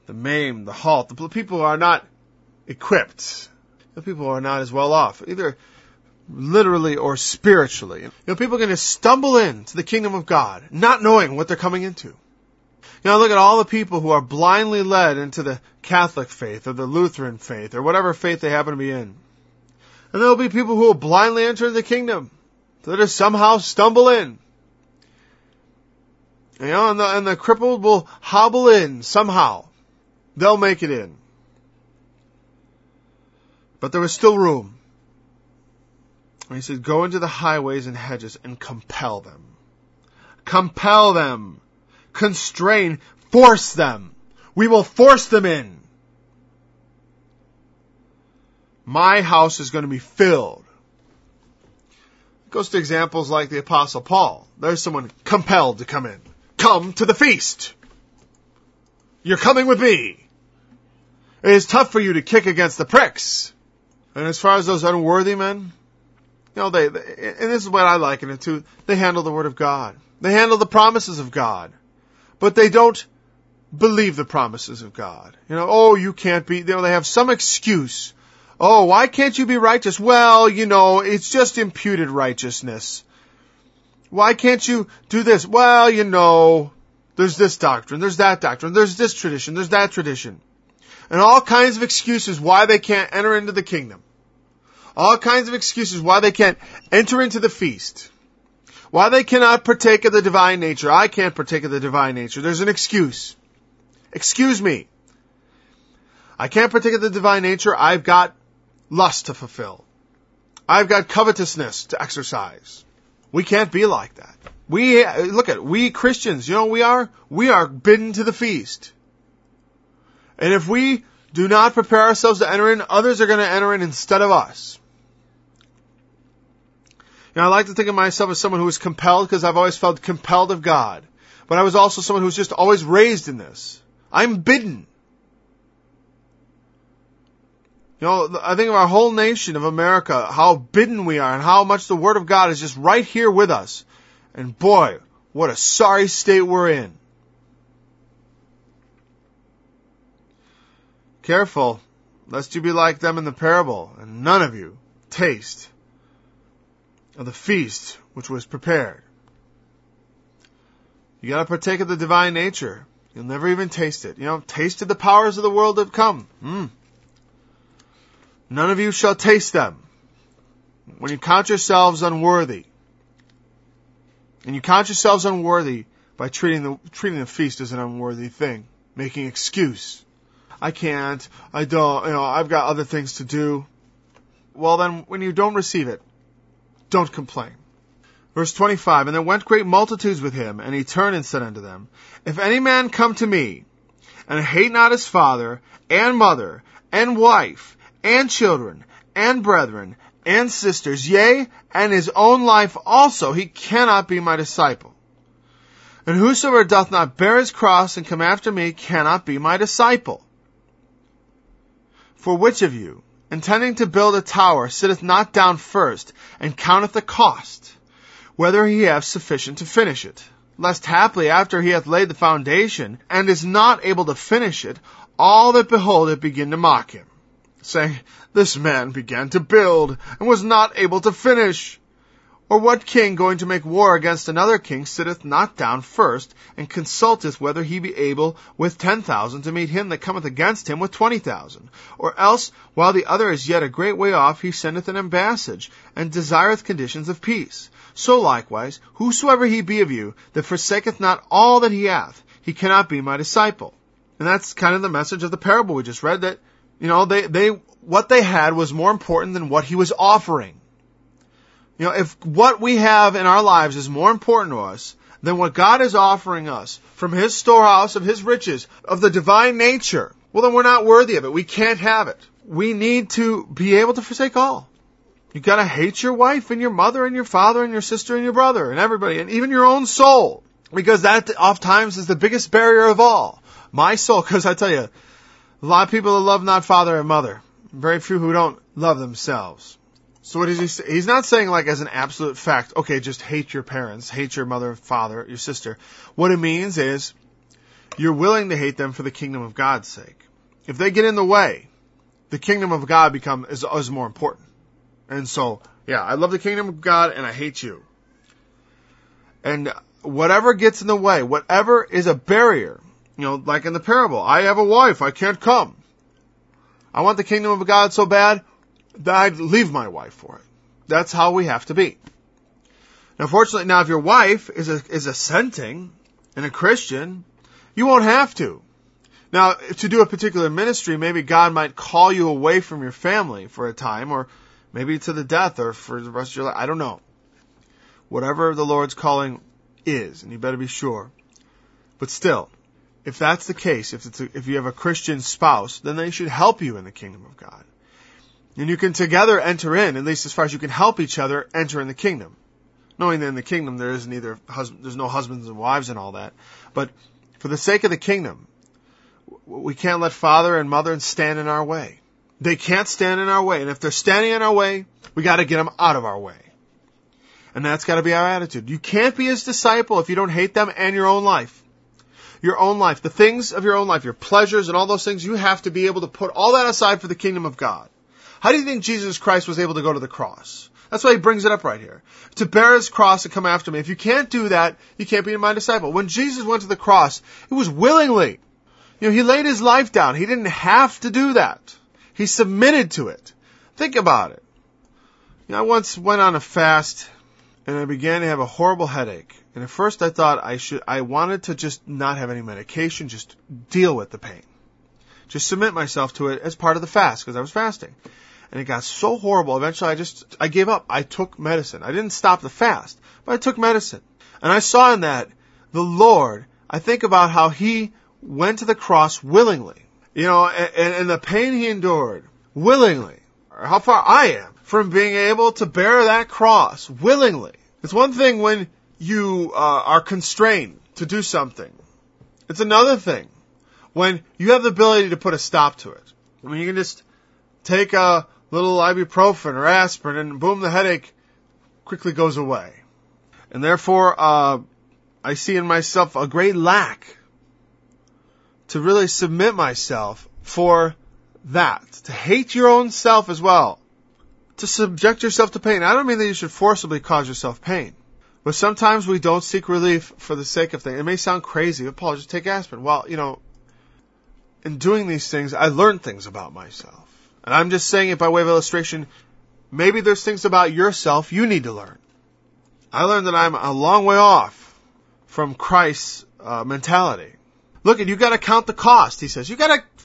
the maimed, the halt, the people who are not equipped, the people who are not as well off, either literally or spiritually. People are going to stumble into the kingdom of God, not knowing what they're coming into. Look at all the people who are blindly led into the Catholic faith or the Lutheran faith or whatever faith they happen to be in. And there will be people who will blindly enter the kingdom, that will somehow stumble in. And the crippled will hobble in somehow. They'll make it in. But there was still room. And he said, go into the highways and hedges and compel them. Compel them. Constrain. Force them. We will force them in. My house is going to be filled. It goes to examples like the Apostle Paul. There's someone compelled to come in. Come to the feast. You're coming with me. It is tough for you to kick against the pricks. And as far as those unworthy men, and this is what I liken it to, they handle the Word of God. They handle the promises of God. But they don't believe the promises of God. You can't be, they have some excuse. Oh, why can't you be righteous? Well, it's just imputed righteousness. Why can't you do this? Well, there's this doctrine, there's that doctrine, there's this tradition, there's that tradition. And all kinds of excuses why they can't enter into the kingdom. All kinds of excuses why they can't enter into the feast. Why they cannot partake of the divine nature. I can't partake of the divine nature. There's an excuse. Excuse me. I can't partake of the divine nature. I've got lust to fulfill. I've got covetousness to exercise. We can't be like that. We Christians, we are bidden to the feast. And if we do not prepare ourselves to enter in, others are going to enter in instead of us. I like to think of myself as someone who was compelled because I've always felt compelled of God. But I was also someone who was just always raised in this. I'm bidden. I think of our whole nation of America, how bidden we are and how much the Word of God is just right here with us. And boy, what a sorry state we're in. Careful, lest you be like them in the parable, and none of you taste of the feast which was prepared. You got to partake of the divine nature. You'll never even taste it. Tasted the powers of the world have come. None of you shall taste them. When you count yourselves unworthy, and you count yourselves unworthy by treating the feast as an unworthy thing, making excuse. I can't, I don't, I've got other things to do. Well then, when you don't receive it, don't complain. Verse 25, and there went great multitudes with him, and he turned and said unto them, if any man come to me, and hate not his father, and mother, and wife, and children, and brethren, and sisters, yea, and his own life also, he cannot be my disciple. And whosoever doth not bear his cross and come after me cannot be my disciple. For which of you, intending to build a tower, sitteth not down first, and counteth the cost, whether he have sufficient to finish it? Lest haply after he hath laid the foundation, and is not able to finish it, all that behold it begin to mock him, saying, this man began to build, and was not able to finish. Or what king going to make war against another king sitteth not down first, and consulteth whether he be able with 10,000 to meet him that cometh against him with 20,000? Or else, while the other is yet a great way off, he sendeth an ambassage, and desireth conditions of peace. So likewise, whosoever he be of you, that forsaketh not all that he hath, he cannot be my disciple. And that's kind of the message of the parable we just read, that, what they had was more important than what he was offering. If what we have in our lives is more important to us than what God is offering us from his storehouse of his riches, of the divine nature, well, then we're not worthy of it. We can't have it. We need to be able to forsake all. You gotta hate your wife and your mother and your father and your sister and your brother and everybody, and even your own soul, because that oftentimes is the biggest barrier of all. My soul, because I tell you, a lot of people that love not father and mother. Very few who don't love themselves. So what is he say? He's not saying like as an absolute fact, okay, just hate your parents, hate your mother, father, your sister. What it means is, you're willing to hate them for the kingdom of God's sake. If they get in the way, the kingdom of God is more important. And so, yeah, I love the kingdom of God and I hate you. And whatever gets in the way, whatever is a barrier, like in the parable, I have a wife, I can't come. I want the kingdom of God so bad that I'd leave my wife for it. That's how we have to be. Now, fortunately, if your wife is assenting and a Christian, you won't have to. Now, to do a particular ministry, maybe God might call you away from your family for a time, or maybe to the death, or for the rest of your life. I don't know. Whatever the Lord's calling is, and you better be sure. But still, if that's the case, if you have a Christian spouse, then they should help you in the kingdom of God. And you can together enter in, at least as far as you can help each other enter in the kingdom. Knowing that in the kingdom there's no husbands and wives and all that. But for the sake of the kingdom, we can't let father and mother stand in our way. They can't stand in our way. And if they're standing in our way, we got to get them out of our way. And that's got to be our attitude. You can't be his disciple if you don't hate them and your own life. Your own life, the things of your own life, your pleasures and all those things, you have to be able to put all that aside for the kingdom of God. How do you think Jesus Christ was able to go to the cross? That's why he brings it up right here. To bear his cross and come after me. If you can't do that, you can't be my disciple. When Jesus went to the cross, it was willingly. He laid his life down. He didn't have to do that. He submitted to it. Think about it. I once went on a fast and I began to have a horrible headache. And at first I thought I wanted to just not have any medication, just deal with the pain. Just submit myself to it as part of the fast because I was fasting. And it got so horrible, eventually I gave up. I took medicine. I didn't stop the fast, but I took medicine. And I saw in that the Lord, I think about how he went to the cross willingly. And the pain he endured willingly, or how far I am from being able to bear that cross willingly. It's one thing when you are constrained to do something. It's another thing when you have the ability to put a stop to it. You can just take a little ibuprofen or aspirin and boom, the headache quickly goes away. And therefore, I see in myself a great lack to really submit myself for that. To hate your own self as well. To subject yourself to pain. I don't mean that you should forcibly cause yourself pain. But sometimes we don't seek relief for the sake of things. It may sound crazy, but Paul, just take aspirin. Well, in doing these things, I learned things about myself. And I'm just saying it by way of illustration. Maybe there's things about yourself you need to learn. I learned that I'm a long way off from Christ's mentality. Look, you got to count the cost, he says. You got to